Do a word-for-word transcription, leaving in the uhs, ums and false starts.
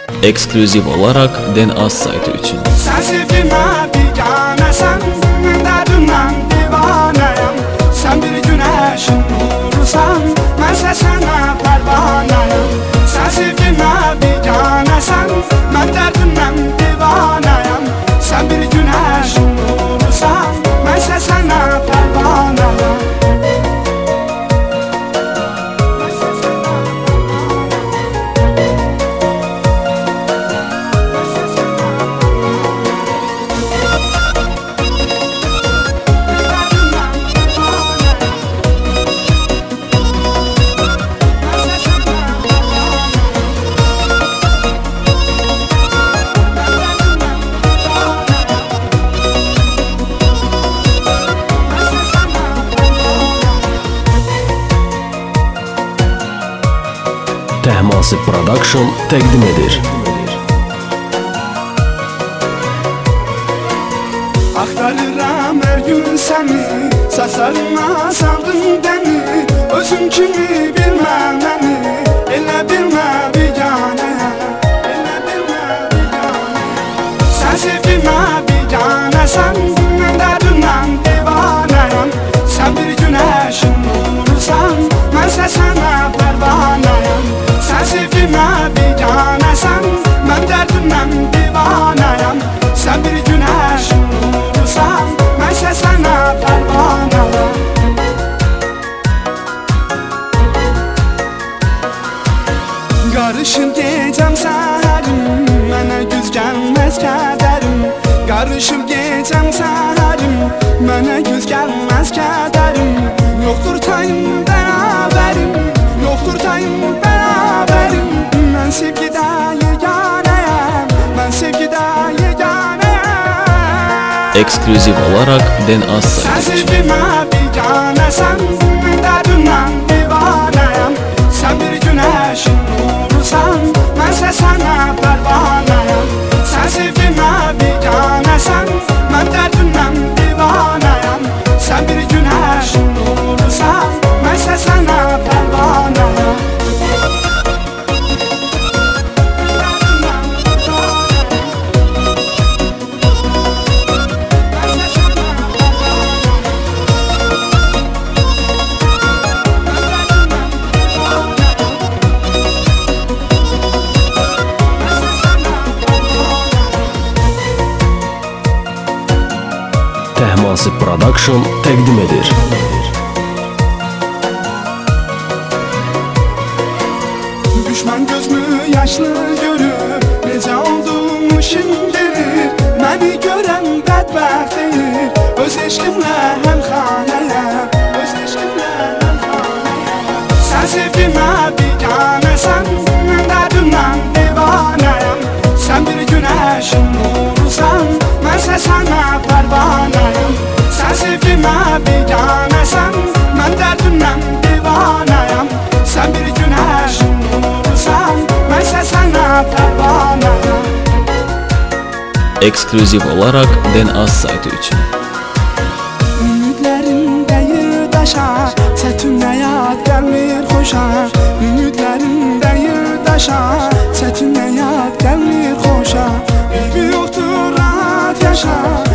Ekskluziv olaraq D N A saytı üçün. Sen sevgime bigane sen, derdimden divaneyim. Sen bir güneşin nurusan, bense sana pervaneyim. Sen sevgime bigane sen, ben derdimden divaneyim. Sen bir güneşin nurusan, bense sana pervaneyim. Tehmasib Production təqdim edir. Axtarıram her gün səni, saçlarına saldın beni. Özüm kimi bilmə məni, elə bilmə bigane, elə bilmə bigane. Sen sevgimə biganəsən, mən dərdimdən divanəyəm. Sen bir güneşin nurusan, mənsə sənə pərvanəyəm. Sen sevgimə biganəsən, mən dərdimdən divanəyəm. Sen bir güneşin nurusan, mənsə sənə pərvanəyəm. Qarışır gecəm səhərim, mənə güz gəlməz kədərim. Qarışır gecəm səhərim, mənə güz gəlməz kədərim. Yoxdur tayım bərabərim, yoxdur tayım bərabərim. Mən sevgidə yeganəyəm, mən sevgidə yeganəyəm. Ekskluziv olaraq D N A Sen saytı üçün. sevgimə biganəsən, mən dərdimdən divanəyəm. Sen bir güneşin nurusan, mənsə sənə pərvanəyəm. Sen sevgimə biganəsən, mən dərdimdən divanəyəm. Sen bir güneşin nurusan, mənsə sənə pərvanəyəm. Tehmasib Production təqdim edir. Düşman gözümü yaşlı görür, necə olduğumu şimdidir. Məni görən bədbəxtdir, öz eşqimlə həmxanəyəm, öz eşqimlə həmxanəyəm. Sen sevgimə biganəsən, mən dərdimdən divanəyəm. Sen bir güneşin nurusan, mənsə sənə pərvanəyəm. Sen sevgimə biganəsən, mən dərdimdən divanəyəm. Sen bir güneşin nurusan, mənsə sənə pərvanəyəm. Ekskluziv olaraq D N A saytı üçün. Ümidlərim dəyir daşa, çətin həyat gəlmir xoşa. Ümidlərim dəyir daşa, çətin həyat gəlmir xoşa. Eybi yoxdur rahat yaşa.